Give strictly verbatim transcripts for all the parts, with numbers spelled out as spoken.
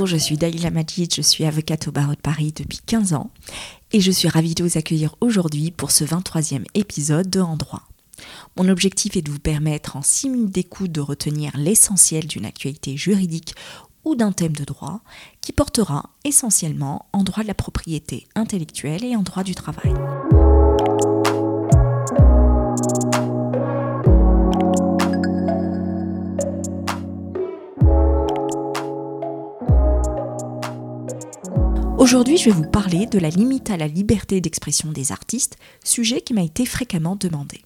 Bonjour, je suis Daïla Majid, je suis avocate au barreau de Paris depuis quinze ans et je suis ravie de vous accueillir aujourd'hui pour ce vingt-troisième épisode de En droit. Mon objectif est de vous permettre en six minutes d'écoute de retenir l'essentiel d'une actualité juridique ou d'un thème de droit qui portera essentiellement en droit de la propriété intellectuelle et en droit du travail. Aujourd'hui, je vais vous parler de la limite à la liberté d'expression des artistes, sujet qui m'a été fréquemment demandé.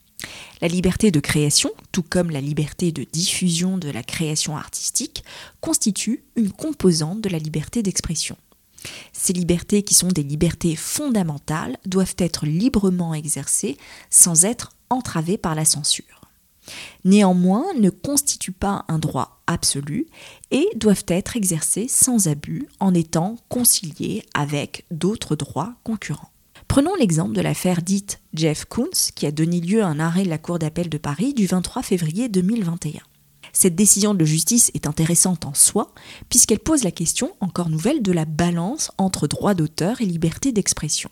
La liberté de création, tout comme la liberté de diffusion de la création artistique, constitue une composante de la liberté d'expression. Ces libertés, qui sont des libertés fondamentales, doivent être librement exercées sans être entravées par la censure. Néanmoins, ne constituent pas un droit absolu et doivent être exercées sans abus en étant conciliées avec d'autres droits concurrents. Prenons l'exemple de l'affaire dite Jeff Koons qui a donné lieu à un arrêt de la Cour d'appel de Paris du vingt-trois février deux mille vingt et un. Cette décision de justice est intéressante en soi puisqu'elle pose la question, encore nouvelle, de la balance entre droit d'auteur et liberté d'expression.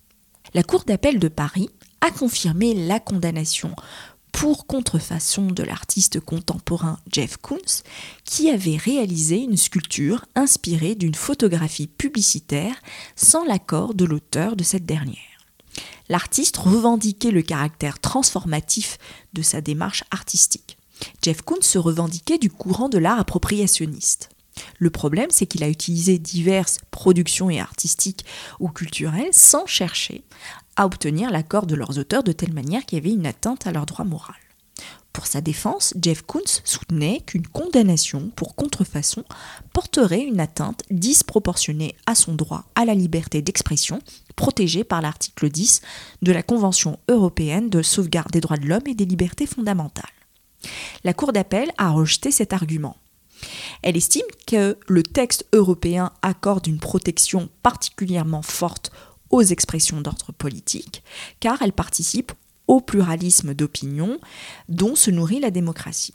La Cour d'appel de Paris a confirmé la condamnation pour contrefaçon de l'artiste contemporain Jeff Koons, qui avait réalisé une sculpture inspirée d'une photographie publicitaire sans l'accord de l'auteur de cette dernière. L'artiste revendiquait le caractère transformatif de sa démarche artistique. Jeff Koons se revendiquait du courant de l'art appropriationniste. Le problème, c'est qu'il a utilisé diverses productions et artistiques ou culturelles sans chercher à obtenir l'accord de leurs auteurs de telle manière qu'il y avait une atteinte à leur droit moral. Pour sa défense, Jeff Koons soutenait qu'une condamnation pour contrefaçon porterait une atteinte disproportionnée à son droit à la liberté d'expression protégé par l'article dix de la Convention européenne de sauvegarde des droits de l'homme et des libertés fondamentales. La Cour d'appel a rejeté cet argument. Elle estime que le texte européen accorde une protection particulièrement forte aux expressions d'ordre politique, car elles participent au pluralisme d'opinion dont se nourrit la démocratie.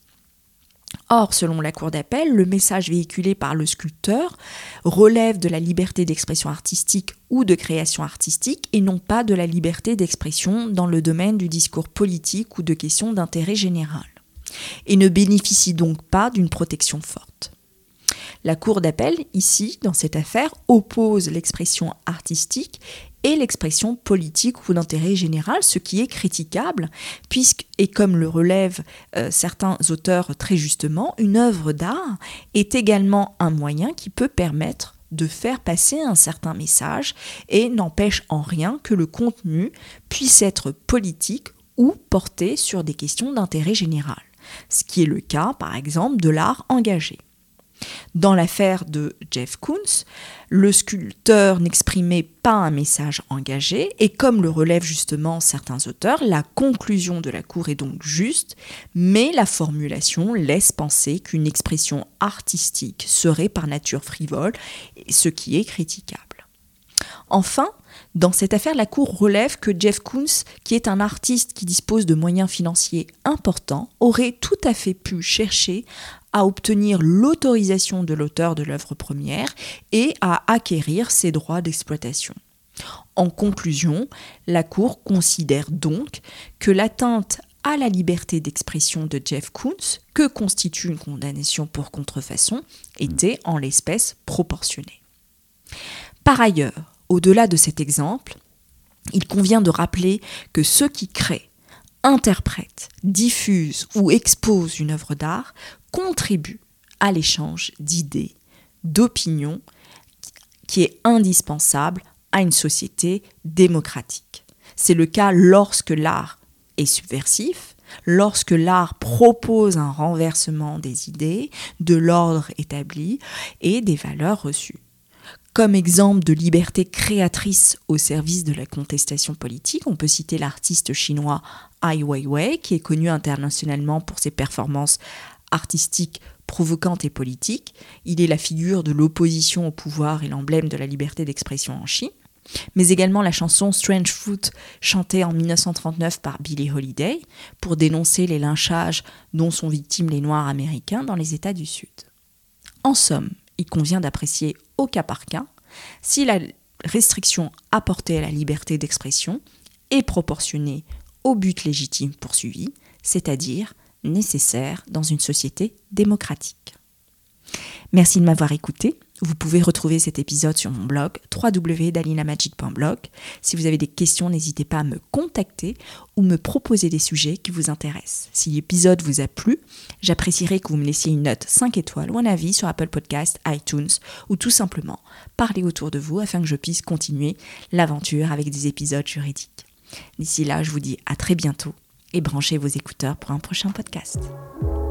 Or, selon la Cour d'appel, le message véhiculé par le sculpteur relève de la liberté d'expression artistique ou de création artistique et non pas de la liberté d'expression dans le domaine du discours politique ou de questions d'intérêt général, et ne bénéficie donc pas d'une protection forte. La Cour d'appel, ici, dans cette affaire, oppose l'expression artistique et l'expression politique ou d'intérêt général, ce qui est critiquable, puisque, et comme le relèvent euh, certains auteurs très justement, une œuvre d'art est également un moyen qui peut permettre de faire passer un certain message et n'empêche en rien que le contenu puisse être politique ou porté sur des questions d'intérêt général, ce qui est le cas, par exemple, de l'art engagé. Dans l'affaire de Jeff Koons, le sculpteur n'exprimait pas un message engagé et comme le relèvent justement certains auteurs, la conclusion de la Cour est donc juste, mais la formulation laisse penser qu'une expression artistique serait par nature frivole, ce qui est critiquable. Enfin, dans cette affaire, la Cour relève que Jeff Koons, qui est un artiste qui dispose de moyens financiers importants, aurait tout à fait pu chercher à obtenir l'autorisation de l'auteur de l'œuvre première et à acquérir ses droits d'exploitation. En conclusion, la Cour considère donc que l'atteinte à la liberté d'expression de Jeff Koons, que constitue une condamnation pour contrefaçon, était en l'espèce proportionnée. Par ailleurs, au-delà de cet exemple, il convient de rappeler que ceux qui créent, interprètent, diffusent ou exposent une œuvre d'art contribuent à l'échange d'idées, d'opinions qui est indispensable à une société démocratique. C'est le cas lorsque l'art est subversif, lorsque l'art propose un renversement des idées, de l'ordre établi et des valeurs reçues. Comme exemple de liberté créatrice au service de la contestation politique, on peut citer l'artiste chinois Ai Weiwei, qui est connu internationalement pour ses performances artistiques provocantes et politiques. Il est la figure de l'opposition au pouvoir et l'emblème de la liberté d'expression en Chine. Mais également la chanson Strange Fruit, chantée en dix-neuf cent trente-neuf par Billie Holiday, pour dénoncer les lynchages dont sont victimes les Noirs américains dans les États du Sud. En somme, il convient d'apprécier au cas par cas si la restriction apportée à la liberté d'expression est proportionnée au but légitime poursuivi, c'est-à-dire nécessaire dans une société démocratique. Merci de m'avoir écouté. Vous pouvez retrouver cet épisode sur mon blog w w w point dalila majid point blog. Si vous avez des questions, n'hésitez pas à me contacter ou me proposer des sujets qui vous intéressent. Si l'épisode vous a plu, j'apprécierais que vous me laissiez une note cinq étoiles ou un avis sur Apple Podcasts, iTunes ou tout simplement parler autour de vous afin que je puisse continuer l'aventure avec des épisodes juridiques. D'ici là, je vous dis à très bientôt et branchez vos écouteurs pour un prochain podcast.